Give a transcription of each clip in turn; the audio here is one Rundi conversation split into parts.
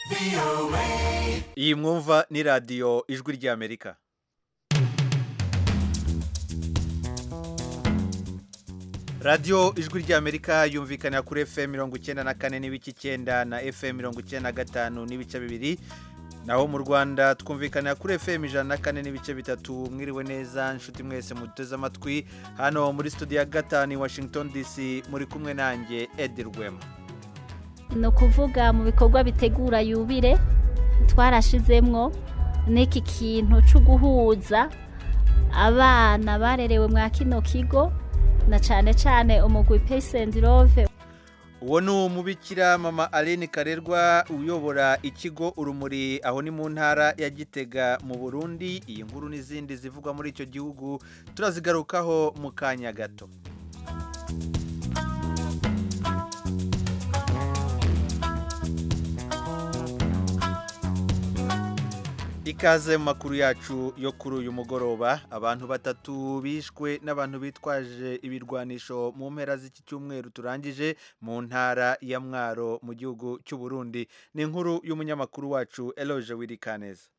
iyi mwumva ni radiyo ijwi ry'Amerika. radiyo ijwi ry'Amerika yumvikana kuri FM 94 n'ibice 9 na FM 95 n'ibice 2, naho mu Rwanda twumvikana kuri FM 104 n'ibice 3. Mwiriwe neza nshuti mwese muduteze amatwi hano muri studio ya gatanu Washington DC, muri kumwe nanjye Edi Rwema. No kuvuga mu bikorwa bitegura yubire twarashizemwo n'iki kintu cyo guhuza abana barerewe mwa kino kigo na cyane umugwi Peace and Love. Uwo ni umubikira mama Aline Karerwa uyobora ikigo Urumuri aho ni mu ntara ya Gitega mu Burundi. Iyi nkuru n'izindi zivugwa muri icyo gihugu turazigarukaho mu kanya gato. Ikaze mu makuru yacu yo kuri uyu mugoroba. Abantu batatu bishwe n'abantu bitwaje ibirwanisho mu mpera z'iki cyumweru turangije mu ntara ya Mwaro mu gihugu cy'u Burundi. Ni inkuru y'umunyamakuru wacu Eloge Wirikaneza.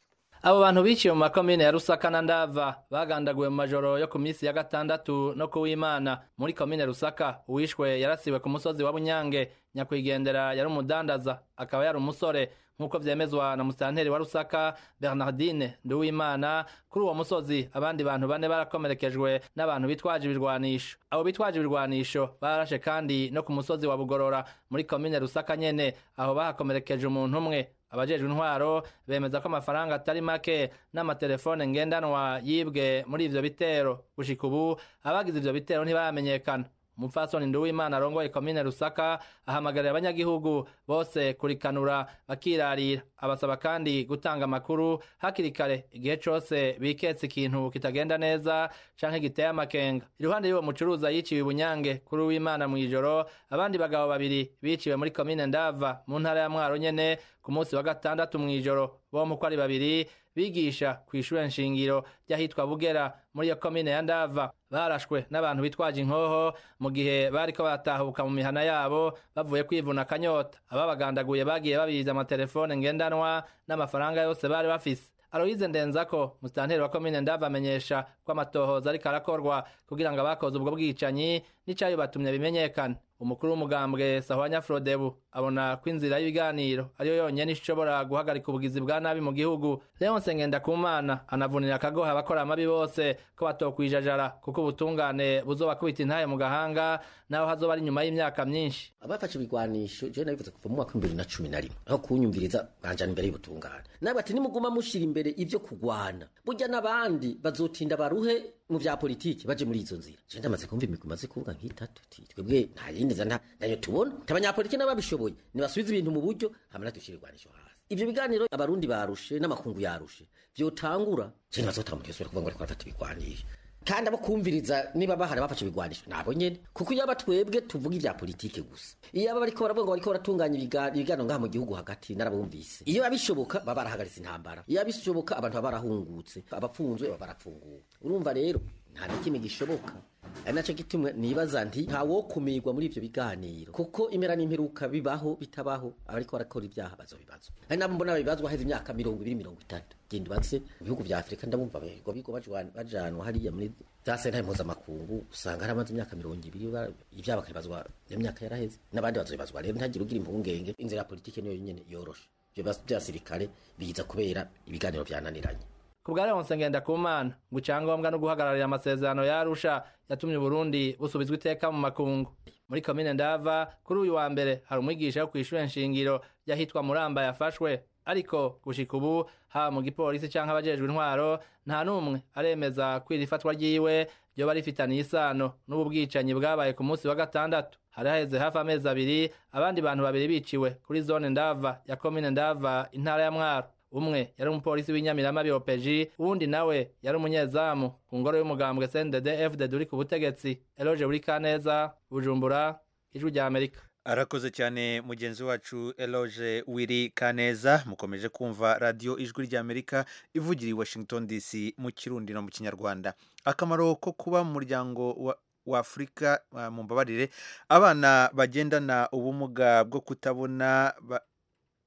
Abo bantu biciye mu makomine ya Rusaka na Ndava bagandaguwe mu majoro yo ku minsi ya gatandatu no ku w'Imana. Muri komine Rusaka uwishwe yarasiwe ku musozi wa Bunyange. Nyakwigendera yari umudandaza akaba yari umusore nkuko vyemezwa na musitanteri wa Rusaka Bernardine Nduwimana. Kuri uwo musozi abandi bantu bane barakomerekejwe n'abantu bitwaje ibirwanisho. Abo bitwaje ibirwanisho barashe kandi no ku musozi wa Bugorora muri komine Rusaka nyene, aho bahakomerekeje umuntu umwe. Abajejwe intwaro bemeza ko amafaranga atari make n'amatelefone ngendanwa yibwe muri ivyo bitero. Gushika ubu abagize ivyo bitero ntibamenyekana. Umupfasoni Nduwimana arongoye komine Rusaka ahamagarira abanyagihugu bose kurikanura bakirarira. Abasaba kandi gutanga amakuru hakiri kare igihe cose biketse ikintu kitagenda neza canke giteye amakenga. Iruhande y'uwo mucuruza yiciwe Bunyange kuri w'Imana mu ijoro, abandi bagabo babiri biciwe muri komine Ndava mu ntara ya Mwaro nyene ku munsi wa gatandatu mu ijoro. Bo mu kwari babiri bigisha kw'ishure nshingiro ryahitwa Bugera muri iyo komine ya Ndava barashwe n'abantu bitwaje inkoho mu gihe bariko batahuka mu mihana yabo bavuye kwivuna akanyota. Ababagandaguye bagiye babiza amatelefone ngendanwa n'amafaranga yose bari bafise. Aloyize Ndenzako musitanteri wa komine Ndava amenyesha ko amatohoza ariko arakorwa kugira ngo abakoze ubwo bwicanyi n'icayo batumye bimenyekana. Umukuru w'umugambwe Sahwanya Frodebu abona ko inzira y'ibiganiro ariyo yonyene ishobora guhagarika ubugizi bwa nabi mu gihugu. Leonce Ngendakumana anavunira akagoha abakora amabi bose ko batokwijajara kuko ubutungane buzobakubita intaye mu gahanga naho hazoba ari nyuma y'imyaka myinshi. Abafashe ibigwanisho je nabivuze kuva mu mwaka 2011 aho kunyumviriza banjana imbere y'ubutungane. Nabwo ati nimuguma mushira imbere ivyo kugwana burya n'abandi bazotinda baruhe mu vya politiki baje muri izo nzira. Je ndamaze kumva imigwi maze kuvuga nk'itatu twebwe nta yindi nayo tubona abanyapolitiki n'ababishoboye nibasubiza ibintu mu buryo hamwe dushirigwanisho hasi. Ivyo biganiro abarundi barushe n'amakungu yarushe vyotangura je bazotanga mu kuvuga ngo ariko batatu bigwanisha kandi abo kumviriza niba bahara bafashe bigwanisho nabo nyene kuko yaba twebwe tuvuga ivya politike gusa. Iyo aba bariko baravuga ngo bariko baratunganya ibigano ngaha mu gihugu hagati narabumvise. Iyo abishoboka baba barahagaritse intambara, iyo abishoboka abantu baba barahungutse, abapfunzwe baba barafunguwe. Urumva rero nta nakimwe gishoboka. Ari naco gitumwe nibaza nti ntawo kumirwa muri ivyo biganiro kuko impera n'imperuka bibaho bitabaho abariko barakora ibyaha bazobibazwa. Ari nabo mbona babibazwa heze imyaka 20-30 genda batse mu bihugu vya Afrika ndabumva bigo bajanwa hariya muri zase nta mpuzamakungu usanga hari amaze imyaka 20 ivyaba bakibazwa imyaka yaraheze n'abandi bazobibazwa. Rero ntagira ugira impungenge, inzira ya politike niyo nyene yoroshe. Byo basirikare biza kubera ibiganiro byananiranye. Kubwa Leonce Ngendakumana ngo icyangombwa no guhagararira amasezerano ya Arusha yatumye Burundi busubizwa iteka mu makungu. Muri komine Ndava kuri uyu wa mbere hari umwigisha wo kw'ishure nshingiro yahitwa Muramba yafashwe, ariko gushika ubu haba mu gipolisi canke abajejwe intwaro nta numwe aremeza ko iri fatwa ryiwe ryo bari fitaniye isano n'ubu bwicanyi bwabaye ku munsi wa gatandatu. Hari haheze hafi amezi abiri abandi bantu babiri biciwe kuri zone Ndava ya komine Ndava intara ya Mwaro. Umwe yari umupolisi w'Inyamirama OPG, uwundi nawe yari umunyezamu ku ngoro y'umugambwe CNDD-FDD uri ku butegetsi. Eloge Burikaneza, Bujumbura, Ijwi rya Amerika. Arakoze cyane mugenzi wacu Eloge Wirikaneza. Mukomeje kumva radio Ijwi rya Amerika ivugira i Washington DC mu Kirundi no mu Kinyarwanda. Akamaro ko kuba mu muryango wa Afrika mu mbabarire abana bagendana ubumuga bwo kutabona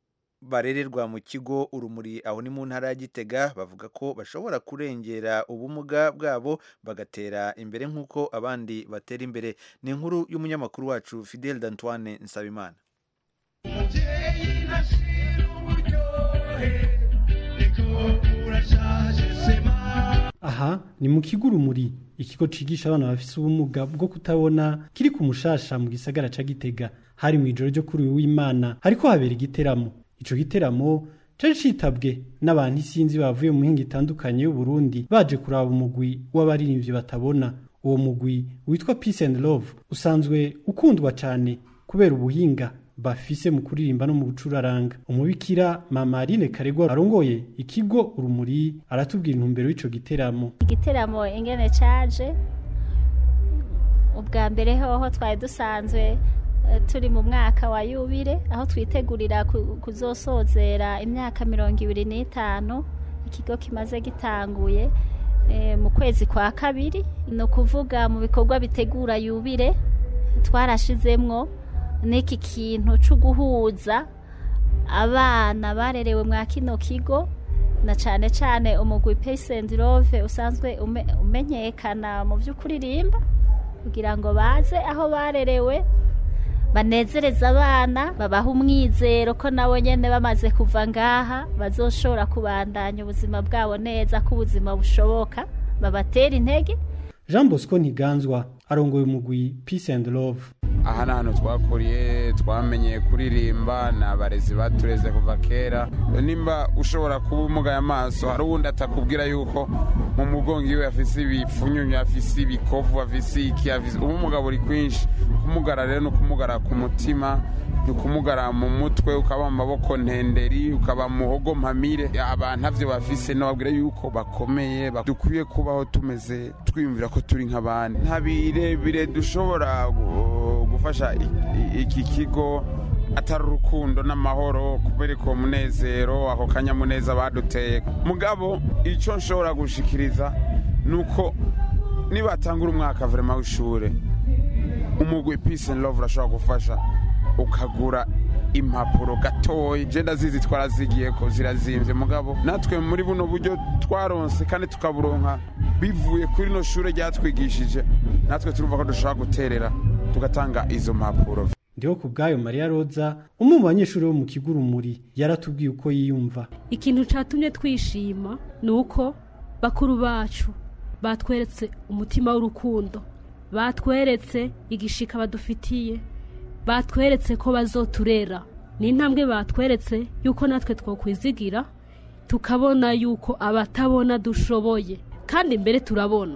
barererwa mu kigo Urumuri aho ni mu ntara ya Gitega bavuga ko bashobora kurengera ubumuga bwabo bagatera imbere nk'uko abandi batera imbere. Ni inkuru y'umunyamakuru wacu Fidel D'Antoine Nsabimana. Aha ni mu kigo Urumuri, ikigo cigisha abana bafise ubumuga bwo kutabona kiri ku Mushasha mu gisagara ca Gitega. Hari mu ijoro ryo kuri w'Imana hariko habera igiteramo. Ico giteramo cari citabwe n'abantu isinzi bavuye mu mihingo itandukanye y'u Burundi baje kuraba umugwi w'abaririmbyi batabona. Uwo mugwi witwa Peace and Love usanzwe ukundwa cyane kubera ubuhinga bafise mu kuririmba no mu gucuraranga. Umubikira Mama Aline Karegwa arongoye ikigo Urumuri aratubwira intumbero y'ico giteramo. Igiteramo ingene caje ubwa mbere hoho twari dusanzwe turi mu mwaka wa yubire aho twitegurira kuzosozera imyaka 25 ikigo kimaze gitanguye mu kwezi kwa kabiri. No kuvuga mu bikorwa bitegura yubire twarashizemwo n'iki kintu cyo guhuza abana barerewe mwa kino kigo na cyane cyane umugwi Peace and Love usanzwe umenyekana mu by'ukuririmba kugira ngo baze aho barerewe banezereza abana babaha umwizero ko nabo nyene bamaze kuva ngaha bazoshobora kubandanya ubuzima bwabo neza ko ubuzima bushoboka babatera intege. Jean Bosco Ntiganzwa arongoye umugwi Peace and Love. Aha n'ahantu twakuriye twamenye kuririmba n'abarezi batureze kuva kera. Nimba ushobora kuba umugaye amaso hari uwundi atakubwira yuko mu mugongo iwe afise ibipfunyunyu afise ibikovu afise iki afise ubumuga buri kwinshi. Kumugara rero no kumugara ku mutima ukumugara mu mutwe ukaba mu maboko ntenderi ukaba muhogo mpamire abantu avyo bafise no babwire yuko bakomeye dukwiye kubaho tumeze twiyumvira ko turi nk'abandi. Ntabirebire dushobora gufasha iki kigo atari urukundo n'amahoro kubera ko munezero ako kanyamuneza baduteye. Mugabo ico nshobora gushikiriza nuko nibatangura umwaka vraiment w'ishure umugwi Peace and Love urashobora gufasha ukagura impapuro gatoyi jenda zizi twarazigiye ko zirazimvye mugabo natwe muri buno buryo twaronse kandi tukaburonka bivuye kuri no shure ryatwigishije natwe turumva ko dushobora guterera tugatanga izo mpapuro. Ndiho kubgayo Maria Roza umwe mu banyeshuri bo mu kigo Urumuri yaratubwiye uko yiyumva. Ikintu catumye twishima nuko bakuru bacu batweretse umutima w'urukundo, batweretse igishika badufitiye, batweretse ko bazoturera. Ni intambwe batweretse yuko natwe twokwizigira tukabona yuko abatabona dushoboye kandi mbere turabona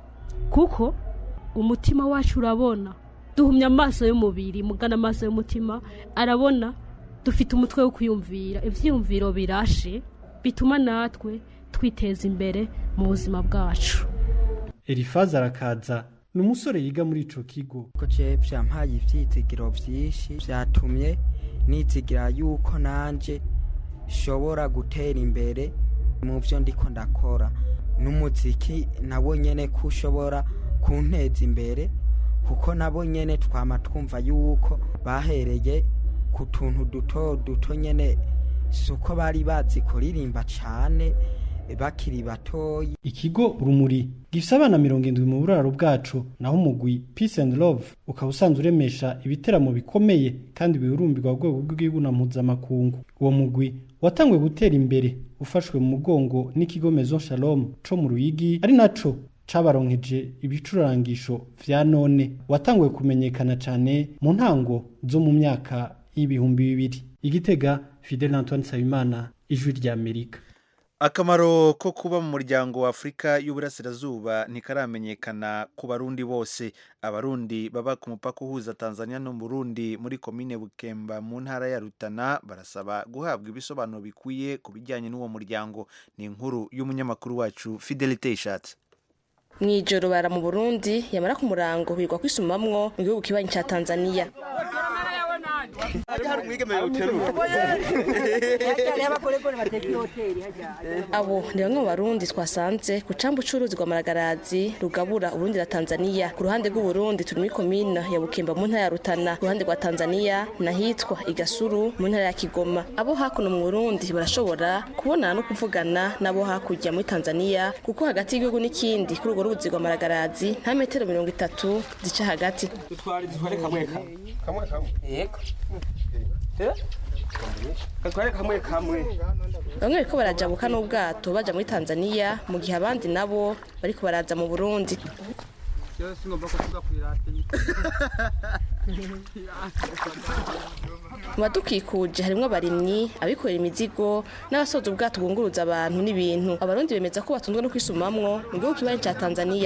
kuko umutima wacu urabona duhumya amaso y'umubiri mugana amaso y'umutima arabona dufite umutwe wo kwiyumvira ivyiyumviro birashe bituma natwe twiteza imbere mu buzima bwacu. Elifaza Arakaza ni umusore yiga muri ico kigo. Ko je vyampaye ivyizigiro vyinshi vyatumye nizigira yuko nanje shobora gutera imbere mu vyo ndiko ndakora. N'umuziki nabo nyene kushobora kunteza imbere kuko nabo nyene twama twumva yuko bahereye ku tuntu duto nyene suko bari bazi kuririmba cane bakiri batoyi. Ikigo Urumuri gifise abana 70 mu buraro bwacu naho umugwi Peace and Love ukabusanzwe uremesha ibiteramo bikomeye kandi bihurumbirwa rwego rw'igihuna mpuzamakungu. Uwo mugwi watangwe gutera imbere ufashwe mu mugongo n'ikigo Maison Shalom co mu Ruyigi ari naco cabaronkeje ibicurangisho vya none. Watangwe kumenyekana cane mu ntango zo mu myaka y'ibihumbi 2000. Igitega Fidel Antoine Nsabimana, Ijwi rya Amerika. Akamaro ko kuba mu muryango wa Afrika y'Uburasirazuba ntikaramenyekana ku barundi bose. Abarundi baba ku mupaka uhuza Tanzania no Burundi muri komine Bukemba mu ntara ya Rutana barasaba guhabwa ibisobanuro bikwiye ku bijyanye n'uwo muryango. Ni inkuru y'umunyamakuru wacu Fidelite Ishatse. Mwijoro bara mu Burundi yamara ku murango higwa kwisumamwo mu gihugu kibanyi ca Tanzania. hari umwigeme yoteruka abo ni bamwe mu barundi twasanze ku cambu c'uruzi rwa Maragarazi rugabura Uburundi na Tanzania. Ku ruhande rw'Uburundi turi muri komine ya Bukemba mu ntara ya Rutana, ku ruhande rwa Tanzania nahitwa Igasuru mu ntara ya Kigoma. Abo hakuno mu Burundi barashobora kubonana no kuvugana nabo hakurya muri Tanzania, kuko hagati y'igihugu n'ikindi kuri urwo ruzi rwa Maragarazi nta metero 30 zica hagati. Tutware kamwe yego katware kamwe bamwe bariko barajabuka n'ubwato baja muri Tanzania, mu gihe abandi nabo bariko baraza mu Burundi. Mu badukikuje harimwo abarimyi, abikorera imizigo n'abasoza ubwato bwunguruza abantu n'ibintu. Abarundi bemeza ko batunzwe no kwisumamwo mu gihugu kibanyi ca Tanzania.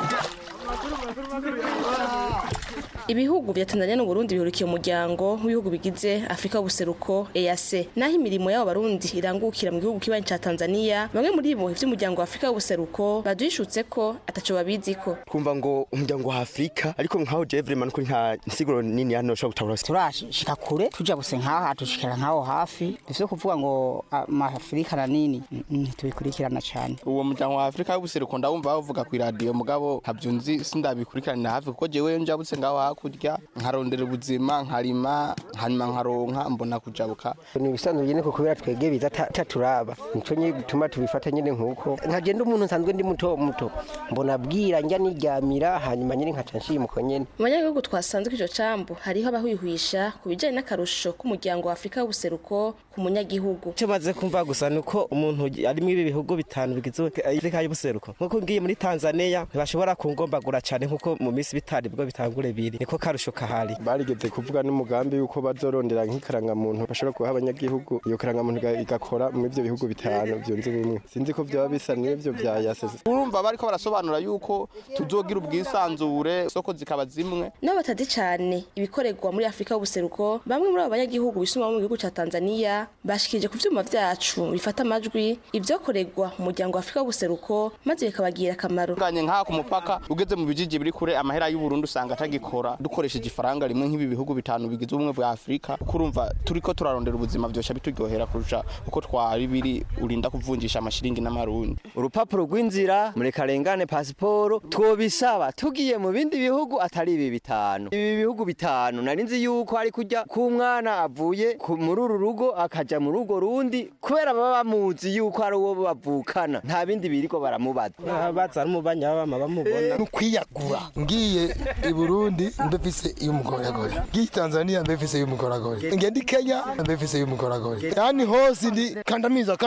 Ibihugu vya Tanzania n'Uburundi bihurikiye umuryango w'ibihugu bigize Afrika y'ubuseruko EAC. Naho imirimo y'abo Barundi irangukira mu gihugu kibanyi ca Tanzania, bamwe muri bo ivy'umuryango wa Afrika y'ubuseruko baduhishutse ko ataco babiziko. Kumva ngo umuryango wa Afrika ariko nkaho Jevreman ko nta nsiguro nini hano sho gutabura. Turashika kure tuja buse nkaho atushikira nkaho hafi. Bivyo kuvuga ngo Afrika na nini tubikurikirana cyane. Uwo muryango wa Afrika y'ubuseruko ndawumva bavuga ku radio mugabo ntavyunzi sindabikurikirana hafi kuko jewe njabutse ngaho kurya nkarondera ubuzima nkarima hanyuma nkaronka mbona kujabuka. Ni bisanzwe nyene ko kubera twege biza taturaba nico nyituma tubifata nyene nkuko nkagenda umuntu nsanzwe ndi muto mbona bwira njya niryamira hanyuma nyene nkaca nshimuko nyene. Mu banyagihugu twasanze kw'ico cambu hariho abahwihwisha kubijanye n'akarusho k'umuryango wa Afrika y'ubuseruko ku munyagihugu. Cyo maze kumva gusa nuko umuntu ari mu bihugu bitanu bigize Afrika y'ubuseruko nkuko ngiye muri Tanzania ntibashobora kungombagura cyane nkuko mu minsi bitari bwo bitangure biri niko karusho kahari. Barigeze kuvuga n'umugambi yuko bazorondera nk'ikaranga muntu bashobora kuha abanyagihugu iyo karanga muntu igakora mu ivyo bihugu bitanu byunze bimwe. Sinzi ko byaba bisa n'ivyo bya yasese. Urumva bariko barasobanura yuko tuzogira ubwisanzure soko zikaba zimwe. N'abatazi cyane ibikorerwa muri Afrika y'ubuseruko, bamwe muri abo banyagihugu bisuma mu gihugu ca Tanzania bashikije ku vyuma vyacu bifata amajwi ivyokorerwa mu muryango wa Afrika y'ubuseruko maze bikabagira akamaro. Nganye nka ku mupaka ugeze mu bijiji biri kure amahera y'u Burundi usanga atagikora dukoresheje ifaranga rimwe nk'ibi bihugu bitanu bigize ubumwe bwa Afrika. Kurumva turiko turarondera ubuzima byosha bituryohera kurusha uko twari biri urinda kuvunjisha amashiringi n'amarundi. Urupapuro rw'inzira muri karengane pasiporo twobisaba tugiye mu bindi bihugu atari ibi bitanu. Ibi bihugu bitanu narinzi yuko ari kujya ku mwana avuye muri uru rugo akaja mu rugo rundi kubera baba bamuzi yuko ari uwo bavukana nta bindi biriko baramubaza. Baza mu banyabama bamubona nukwiyagura ngiye i Burundi mbefise y'umugoragore, ngiye Tanzania mbefise y'umugoragore, ngende Kenya mbefise y'umugoragore, yani hose ndi kandamiza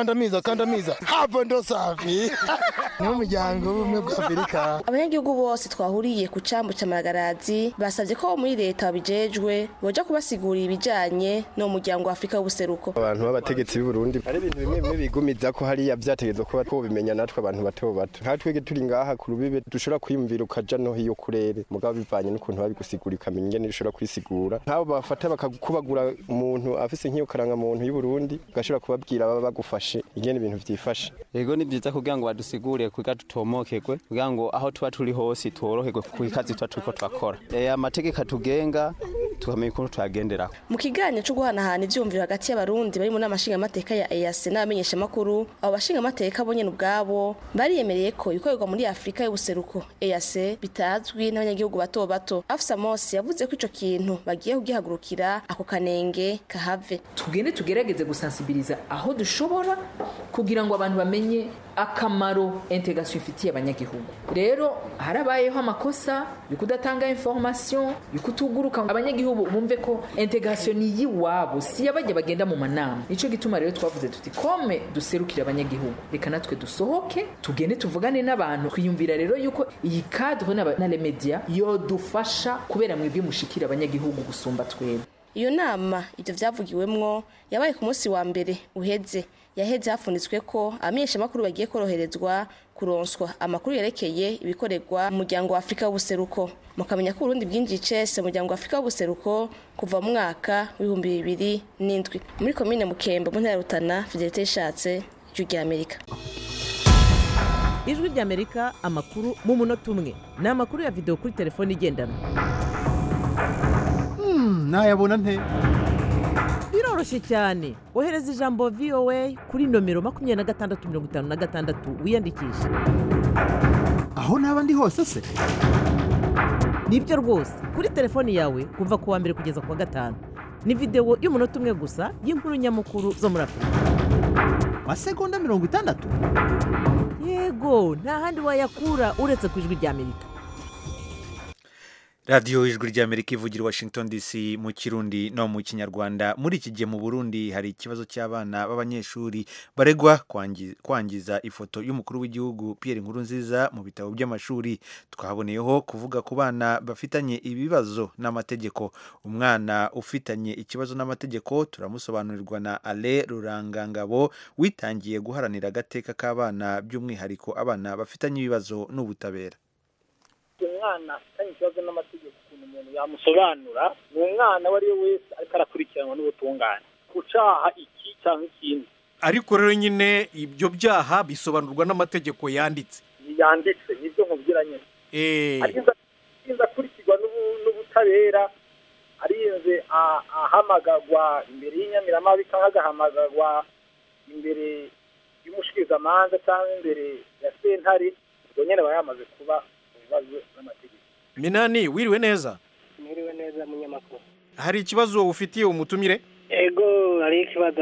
hapo ndo safi. Ni umuryango w'ubumwe bwa Afrika. Abanyagihugu bose twahuriye ku cambu ca Maragarazi basavye ko muri leta babijejwe boja kubasigurira ibijanye no muryango wa Afrika y'ubuseruko. Abantu b'abategetsi b'u Burundi ari ibintu bimwe bigumiza ko hari yavyategezwe ko twobimenya natwe abantu bato nka twege turi ngaha ku rubibe dushobora kwiyumvira ukaja no hiyo kurere mugabo bivanye n'ukuntu babigusigura ukamenya ingene ushobora kwisigura. Nk'abo bafata bakakubagura umuntu afise nk'iyo karanga muntu y'u Burundi ugashobora kubabwira baba bagufashe ingene ibintu vyifashe. Yego ni byiza kugira ngo badusigure kugira tutomokegwe kugira ngo aho tuba turi hose tworoherwe ku ikazi turiko twakora. Amategeko atugenga tukamenya ukuntu twagendera. Mu kiganiro cyo guhanahana ivyumviro hagati y'abarundi bari mu namashinga amateka ya EAC n'abamenyesha makuru, abo bashinga amateka bonyene ubwabo bariyemereye ko ibikorerwa muri Afrika y'ubuseruko EAC bitazwi n'abanyagihugu bato. Afsa Mose yavuze ko ico kintu bagiye kugihagurukira ako kanenge kahave. Tugende tugerageze gusensibiliza aho dushobora kugira ngo abantu bamenye akamaro integration ifitiye abanyagihugu. Rero harabayeho amakosa yukudatanga information yukutuguruka abanyagihugu bumve ko integration ni yiwabo si yabajye bagenda mu manama. Nico gituma rero twavuze tuti kome duserukira abanyagihugu reka natwe dusohoke tugende tuvugane n'abantu kwiyumvira rero yuko iyi cadre na les media yo dufasha kubera mwebwe mushikira abanyagihugu gusumba twebwe. Iyo nama ivyo vyavugiwemwo yabaye ku munsi wa mbere uheze yaheze hafunitswe ko amenyesha makuru bagiye koroherezwa kuronswa amakuru yerekeye ibikorerwa mu muryango wa Afrika y'ubuseruko. Mukamenya ko Burundi bwinjiye icese mu muryango wa Afrika y'ubuseruko kuva mu mwaka w'2007 muri komine Mukemba mu ntara ya Rutana. Fidelite Ishatse, Ijwi ry'Amerika. Ijwi ry'Amerika, amakuru mu munota umwe. Ni amakuru ya video kuri telefone igendanwa. Nayabona nte biroroshye cyane ohereza ijambo VOA kuri nomero 2656 wiyandikishe. aho naba ndi hose se? Nibyo rwose kuri telefoni yawe kuva ku wa mbere kugeza ku wa gatanu. Ni video y'umunota umwe gusa y'inkuru nyamukuru zo muri Afurika. Masegonda 60? Yego, nta handi wayakura uretse ku ijwi rya Amerika. Radio Ijwi ry'Amerika ivugira Washington DC mu Kirundi no mu Kinyarwanda. Muri iki gihe mu Burundi hari ikibazo cy'abana b'abanyeshuri baregwa kwangiza ifoto y'umukuru w'igihugu Pierre Nkurunziza mu bitabo by'amashuri. Twaboneyeho kuvuga ku bana bafitanye ibibazo n'amategeko. Umwana ufitanye ikibazo n'amategeko turamusobanurirwa na Ale Rurangangabo witangiye guharanira agateka k'abana by'umwihariko abana bafitanye ibibazo n'ubutabera. Umwana afitanye ikibazo n'amategeko ukuntu umuntu yamusobanura ni umwana wari we wese ariko arakurikiranwa n'ubutungane ku cyaha iki cyangwa ikindi. Ariko rero nyine ibyo byaha bisobanurwa n'amategeko yanditse nibyo nkubwira nyine arinze akurikirwa n'ubutabera arinze ahamagagwa imbere y'inyamiramabi cyangwa agahamagagwa imbere y'umushikirizamanza cyangwa imbere ya sentare ubwo nyine aba yamaze kuba Minani, wiriwe neza? Mwiriwe neza munyamakuru. Hari ikibazo ufitiye umutumire? Ego, hari ikibazo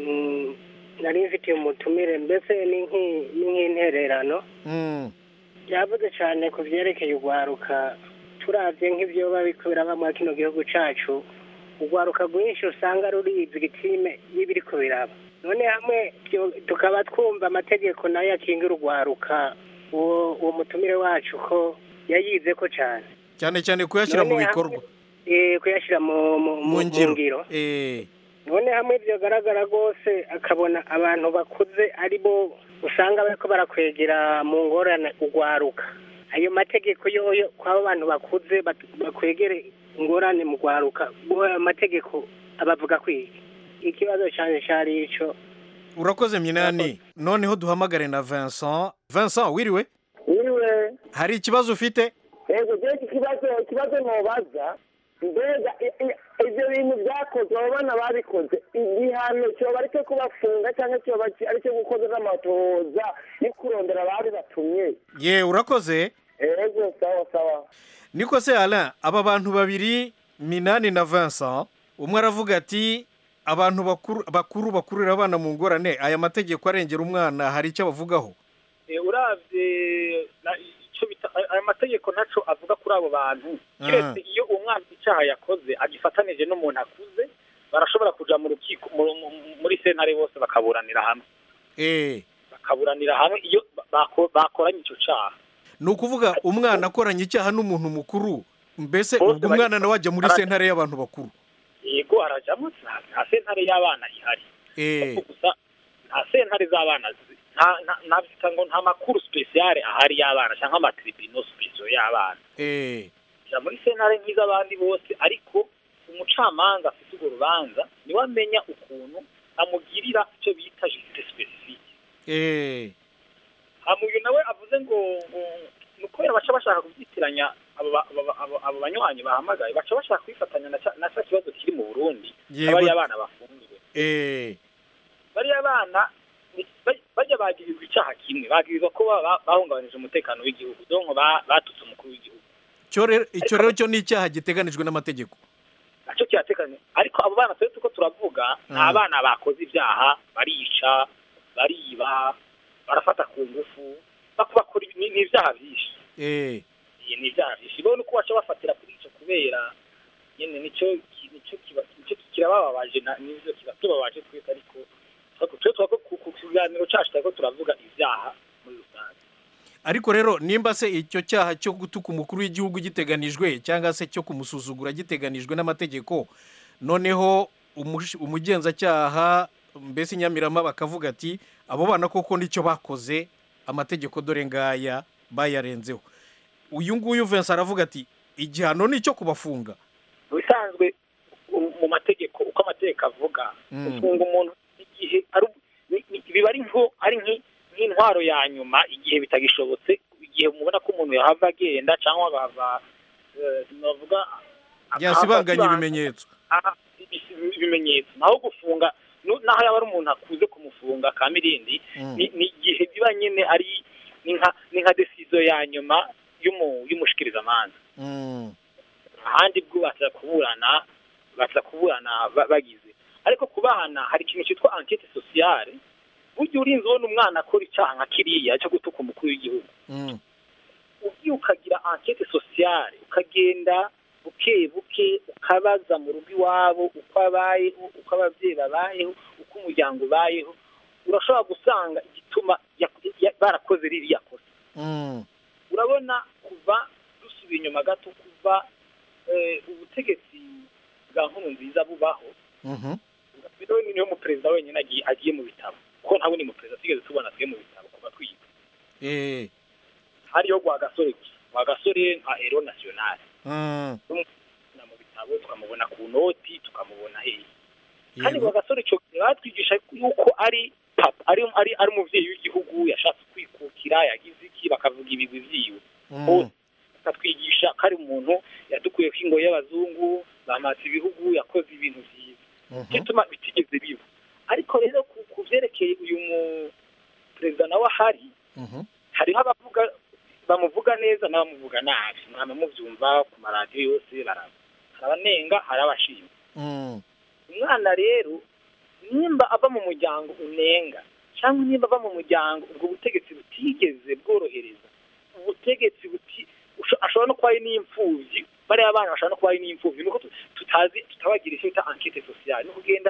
nari mfitiye umutumire mbese ni nk'intererano. Yavuze cyane ku byerekeye ugwaruka turavye nk'ivyo babikubira bamwe kino gihugu cacu. Ugwaruka rwinshi usanga ruri victime y'ibiriko biraba. None hamwe tukaba twumva amategeko nayo akingira ugwaruka. Uwo mutumire wacu ko yayize ko cyane kuyashyira mu bikorwa kuyashyira mu ngiro none hamwe ibyo garagara rwose akabona abantu bakuze ari bo usanga bariko barakwegera mu ngorane ugwaruka ayo mategeko yoyo kw'abo bantu bakuze bakwegere ingorane mu gwaruka amategeko abavuga kwiki ikibazo cyane cyari ico. Urakoze Minani. Noneho duhamagare na Vincent. Vincent, wiriwe? Wiriwe. Hari ikibazo ufite? Yego, ikibazo nobaza. Mbega ibyo bintu byakozwe abana babikoze igihano cyo bareke kubafunga cyangwa cyo aricyo gukoza n'amatoza yo kurondera abari batumye. Urakoze? Yego, sawa. Niko se Alain, aba bantu babiri Minani na Vincent, umwe aravuga ati abantu bakuru bakurira abana mu ngorane aya mategeko arengera umwana hari icyo bavugaho. Uravye aya mategeko naco avuga kuri abo bantu kiretse iyo umwana icyaha yakoze agifatanije n'umuntu akuze barashobora kuja mu rukiko muri sentare bose bakaburanira hamwe. Bakaburanira hamwe iyo bakoranye icyo cyaha. Ni ukuvuga umwana akoranye icyaha n'umuntu mukuru mbese ubwo umwana nawe ajya muri sentare y'abantu bakuru. Yego arajamo nta sentare y'abana ihari. Gusa nta sentare z'abana nta makuru speciale ahari y'abana cyangwa amatribunal special y'abana. Ja muri sentare nk'iz'abandi bose ariko umucamanza afite urwo rubanza niwe amenya ukuntu amugirira icyo bita justice specifique. Hamuyu nawe avuze ngo nukubera baca bashaka kubyitiranya abo banywanyi bahamagaye baca bashaka kwifatanya na cya kibazo kiri mu Burundi abari abana bafunzwe. Bari abana bajya bagirizwa icyaha kimwe bagirizwa ko bahungabanije umutekano w'igihugu donko batutse umukuru w'igihugu. Icyo rero cyo ni icyaha giteganijwe n'amategeko. Naco cyateganijwe ariko abo bana twe tuko turavuga nta bana bakoze ibyaha barica bariba barafata ku ngufu bakora n'ibyaha byinshi. Ni ibyaha byinshi bo nuko baca bafatira kuri icyo kubera nyene nico kirababaje n'ivyo kibatubabaje twese ariko ku kiganiro cyacu tariko turavuga ibyaha muri rusange. Ariko rero nimba se icyo cyaha cyo gutuka umukuru w'igihugu giteganijwe cyangwa se cyo kumusuzugura giteganijwe n'amategeko noneho umugenzacyaha mbese Nyamirama bakavuga ati abo bana koko nicyo bakoze amategeko dore ngaya bayarenzeho. Uyu nguyu Vincent aravuga ati igihano nicyo kubafunga. Bisanzwe mu mategeko uko amategeko avuga ufunga umuntu igihe biba ari nk'intwaro ya nyuma igihe bitagishobotse igihe mubona ko umuntu yahava agenda cyangwa agahava navuga yasibanganya ibimenyetso ibimenyetso naho gufunga naho yaba ari umuntu akuze kumufunga kamirindi ni igihe biba nyine ari ni nka decision ya nyuma y'umushikirizamanza ahandi bwo baza kuburana bagize ariko kubahana hari ikintu cyitwa enquête sociale burya urinze ubona umwana akora icyaha nka kiriya cyo gutuka umukuru w'igihugu ugiye ukagira enquête sociale ukagenda buke buke ukabaza mu rugo iwabo uko abayeho uko ababyeyi babayeho uko umuryango ubayeho urashobora gusanga igituma barakoze ririya kosa urabona kuva dusubiye inyuma gato kuva ubutegetsi bwa Nkurunziza bubaho rero niyo muperezida wenyine agiye mu bitabo kuko ntabwo ni muperezida tigeze tubona twe mu bitabo kuva twiga hariyo Rwagasore gusa Rwagasore nka hero national na mu bitabo tukamubona ku noti tukamubona hehe kandi Rwagasore cyo batwigisha yuko ari papa ari umuvyeyi w'igihugu yashatse kwikukira yagize iki bakavuga ibigwi vyiwe batwigisha ko ari umuntu yadukuye ko ingo y'abazungu bamatse ibihugu yakoze ibintu vyiza gituma bitigeze biba ariko rero ku vyerekeye uyu mu perezida nawe ahari hariho abavuga bamuvuga neza n'abamuvuga nabi mwama muvyumva ku maradiyo yose harabanenga harabashima umwana rero nimba ava mu muryango unenga cyangwa nimba ava mu muryango ubwo butegetsi butigeze bworohereza ubutegetsi ashobora no kuba ari n'imfuvyi bariya abana bashobora no kuba ari n'imfuvyi nuko tutabagira icyo bita enquête sociale no kugenda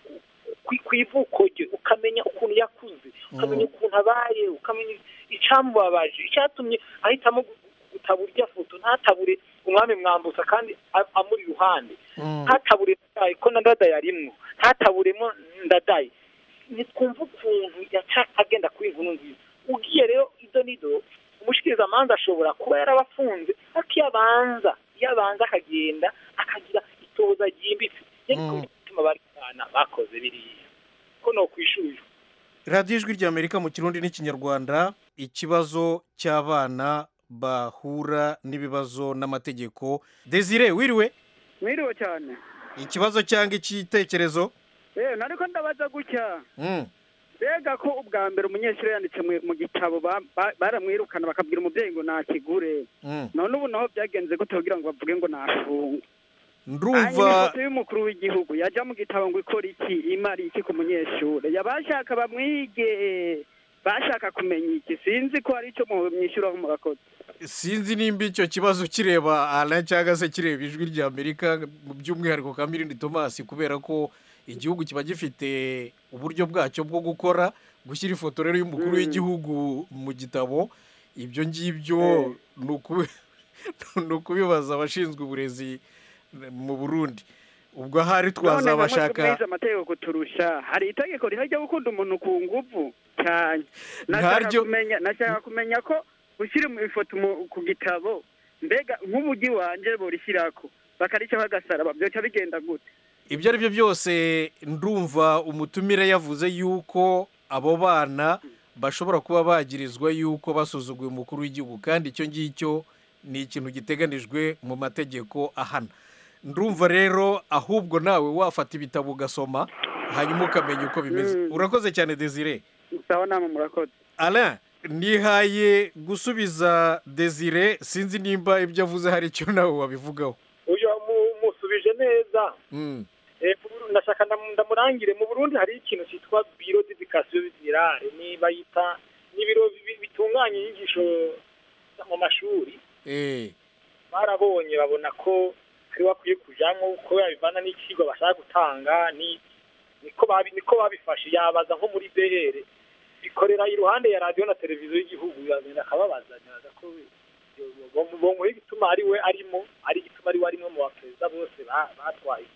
kwivuko rye ukamenya ukuntu yakuze ukamenya ukuntu abaye ukamenya icyamubabaje icyatumye ahitamo gutabura irya foto ntatabure umwami mwambutsa kandi amuri iruhande ntatabure ko na ndadaye arimwo ntataburemo ndadaye nitwumva ukuntu yaca agenda kuri inkuru nziza ugiye rero ido nido umushikirizamanza ashobora kuba yarabafunze akiyabanza akagenda akagira itoza ryimbitse ariko bituma barikana bakoze biriya ko no kwishurira radiyo ijwi ry'Amerika mu Kirundi n'Ikinyarwanda ikibazo cy'abana bahura n'ibibazo n'amategeko. Desire wiriwe cyane ikibazo cyangwa icyitekerezo nariko ndabaza gutya mbega ko ubwa mbere umunyeshuri yanditse mu gitabo baramwirukana bakabwira umubyeyi ngo nakigure none ubu naho byagenze gute kugira ngo bavuge ngo nafunge ndumva ifoto y'umukuru w'igihugu yajya mu gitabo ngo ikora iki imari iki ku munyeshuri yabashaka bamwige bashaka kumenya iki sinzi ko hari icyo mwishyuraho murakoze sinzi nimba icyo kibazo kireba Alain cyangwa se kireba ijwi ry'Amerika by'umwihariko Kamirindi Thomas kubera ko igihugu kiba gifite uburyo bwacyo bwo gushyira ifoto rero y'umukuru w'igihugu mu gitabo ibyo ngibyo ni ukubibaza abashinzwe uburezi mu Burundi ubwo ahari twazabashaka amategeko kuturusha hari itegeko rihajya gukunda umuntu ku nguvu cyane nashaka kumenya ko ushyira ifoto ku gitabo mbega nk'umujyi wanje borishyirako bakarica bagasara byoca bigenda gute ibyo ari byo byose ndumva umutumire yavuze yuko abo bana bashobora kuba bagirizwa yuko basuzuguye umukuru w'igihugu kandi icyo ngicyo ni ikintu giteganijwe mu mategeko ahana ndumva rero ahubwo nawe wafata ibitabo ugasoma hanyuma ukamenya uko bimeze urakoze cyane Desire sawa namwe murakoze Alain nihaye gusubiza Desire sinzi nimba ibyo avuze hari icyo nawe wabivugaho uyu musubije neza nashaka ndamurangire mu Burundi hari ikintu cyitwa biro d'éducation virale ni bayita n'ibiro bitunganya inyigisho mu mashuri barabonye babona ko ari wakwiye kujamwo uko yabivana n'ikigo bashaka gutanga niko babifashe yabaza nko muri BR bikorera iruhande ya radio na televiziyo y'igihugu yazenda akababaza ko bomwe igituma ari we arimo ari igituma ari we arimo mu baperezida bose batwaye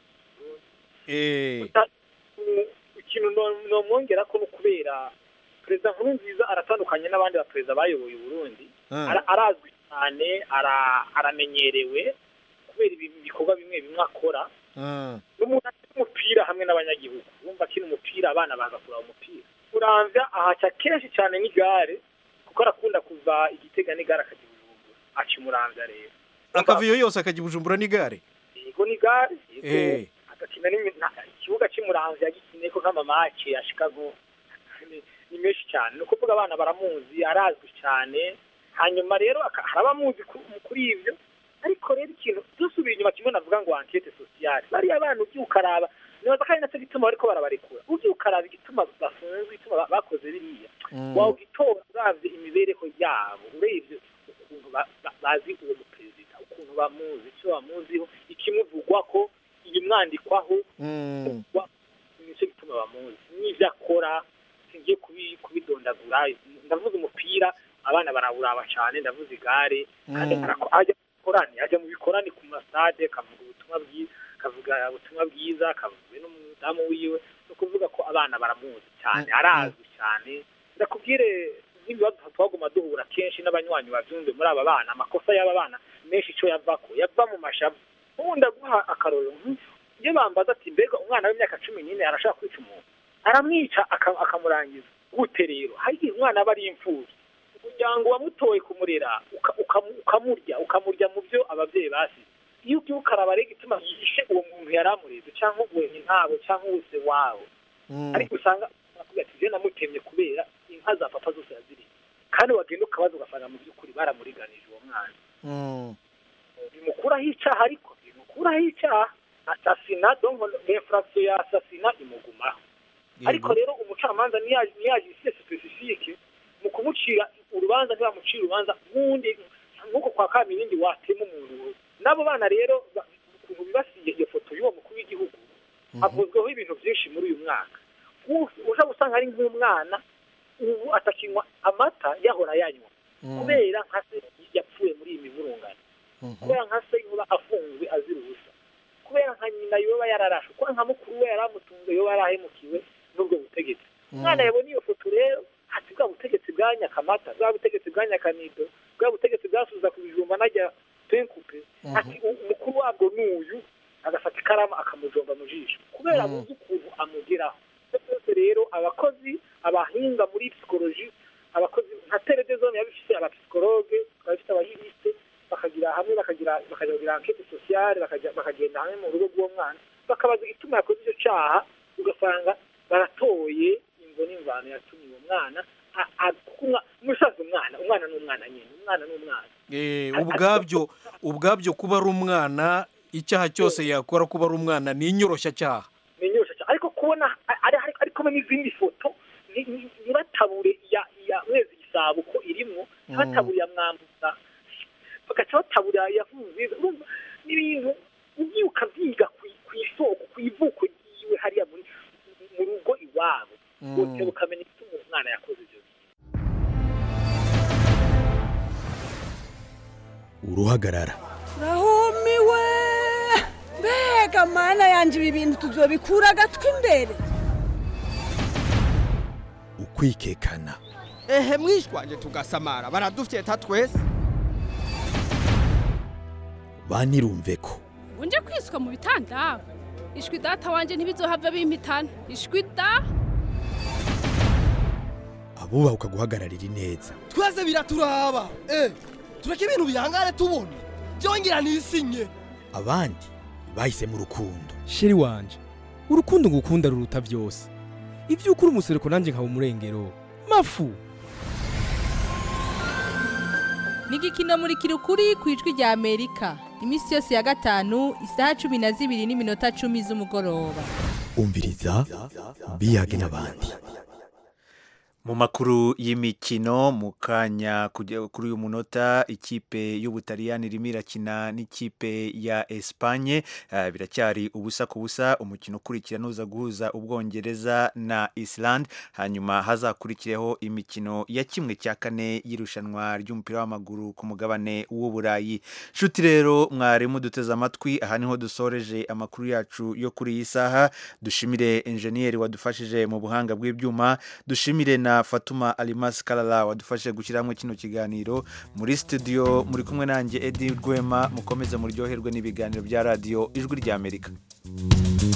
ikintu nomwongera ko kubera perezida Nkurunziza aratandukanye n'abandi baperezida bayoboye Burundi arazwi cyane aramenyerewe kubera ibikorwa bimwe bimwe akora n'umuntu umupira hamwe n'abanyagihugu bumva kino umupira abana bagakura umupira uranza ahaca kenshi cyane n'igare kuko arakunda kuva Igitega n'igare akajya Bujumbura acimuranza rero akaviyo yose akajya Bujumbura n'igare yego n'igare agakina ikibuga cy'umuranzi yagikinye ko nk'amamaci ya Chicago ni menshi cyane ni ukuvuga abana baramuzi arazwi cyane hanyuma rero haraba muzi kuri ibyo ariko rero ikintu dusubira inyuma kimwe navuga ngo enquête sociale bari abantu ubyukaraba nibaza kandi nacyo gituma ariko barabarekura ubyukaraba igituma bafunzwe igituma bakoze biriya wawe gitora uravye imibereho yabo urebye ukuntu bazi uwo muperezida ukuntu bamuzi icyo bamuziho ikimuvugwa ko imwandikwaho nicyo gituma bamuzi n'ivyo akora singiye kubidondagura ndavuze umupira abana barawuraba cyane ndavuze igare kandi ajya mu bikorani ku masade kavuga ubutumwa bwiza kavuga n'umudamu wiwe no kuvuga ko abana baramuzi cyane arazwi cyane ndakubwire n'ibibazo twaguma duhura kenshi n'abanywanyi bavyumve muri aba bana amakosa y'aba bana menshi ico yava mu mashabu ubundi aguha akarorero iyo bambaza ati mbega umwana w'imyaka 14 arashaka kwica umuntu aramwica akamurangiza gute rero hari umwana aba ari imfubyi umuryango wamutoye kumurera ukamurya mu byo ababyeyi basize iyo ukaraba rero igituma yishe uwo muntu yaramureze cyangwa uwenye ntabo cyangwa wese wawe ariko usanga bakubwira ati je namutemye kubera inka za papa zose yaziriye kandi wagenda ukabaza ugasanga mu by'ukuri baramuriganije uwo mwana bimukuraho icyaha ariko bimukuraho icyaha asasina donc l'infraction ya asasina imugumaho ariko rero umucamanza niyaje spécifique mu kumucira urubanza ntibamucira urubanza nk'undi nk'uko kwa Kamirindi watema umuntu nabo bana rero ukuntu bibasiye iyo foto y'uwo mukuru w'igihugu havuzweho ibintu byinshi muri uyu mwaka uja gusanga ari nk'umwana ubu atakinywa amata yahora yanywa kubera nka se yapfuye muri iyi miburungano kubera nka se yoba afunzwe azira ubusa kubera nka nyina yoba yararashe kubera nka mukuru we yaramutunze yoba yarahemukiwe n'ubwo butegetsi umwana yabona iyo foto rero ati bwa butegetsi bwa Nyakamata bwa butegetsi bwa Nyakanido bwa butegetsi bwasubiza ku bijumba najya penkupe ati umukuru wabwo n'uyu agafata ikaramu akamujomba mu jisho kubera abuze ukuntu amugeraho byose rero abakozi abahinga muri psychologie abakozi nka teledezone yabifite abapsikologe abafite abahiriste bakagira hamwe bakagira enquête sociale bakagenda hamwe mu rugo rw'uwo mwana bakabaza igituma yakoze icyo cyaha ugasanga baratoye ingo n'imvano yatumye uwo mwana umusaza umwana n'umwana nyine umwana n'umwana ubwabyo kuba ari umwana icyaha cyose yakora kuba ari umwana ni inyoroshyacyaha ariko kubona ariko n'izindi foto ntibatabure ya mwezi gisabo ko irimo ntibatabure ya mwambuza bagaca batabura yavuze urumva n'ibintu ugiye ukavyiga ku isoko ku ivuko yiwe hariya mu rugo iwabo bose ukamenya icyo umwana yakoze ibyo uruhagarara rahumiwe mbega mana yanje ibi bintu tuzobikura agatwi imbere ukwikekana ehe mwishwanje tugasamara baradufyeta twese banirumve ko unje kwiswa mu bitanda ishwi data wanje ntibizohava bimpitana ishwi da abubaha ukaguhagararira ineza twese biraturaba tureke ibintu bihangane tubona byongera nisinye abandi bahisemo urukundo sheri wanje urukundo ngukunda ruruta byose ibyo ukuri umusereko nanjye nkaba umurengero mafu nigikino muri kirukuri ku ijwi rya Amerika imisi yose ya gatanu isaha 12:10 z'umugoroba umviriza biyage n'abandi mu makuru y'imikino mu kanya kuri uyu munota ikipe y'Ubutaliyani irimo irakina n'ikipe ya Espagne biracyari ubusa ku busa umukino ukurikira nuza guhuza Ubwongereza na Iceland hanyuma hazakurikireho imikino ya kimwe cya kane y'irushanwa ry'umupira w'amaguru ku mugabane w'Uburayi shuti rero mwarimu duteze amatwi aha niho dusoreje amakuru yacu yo kuri iyi saha dushimire engineer wadufashije mu buhanga bw'ibyuma dushimire na Fatuma Alimas Kalala wadufashe gushyiramo kino kiganiro muri studio muri kumwe nanjye Eddie Rwema mukomeze muryoherwe n'ibiganiro bya radio Ijwi rya Amerika.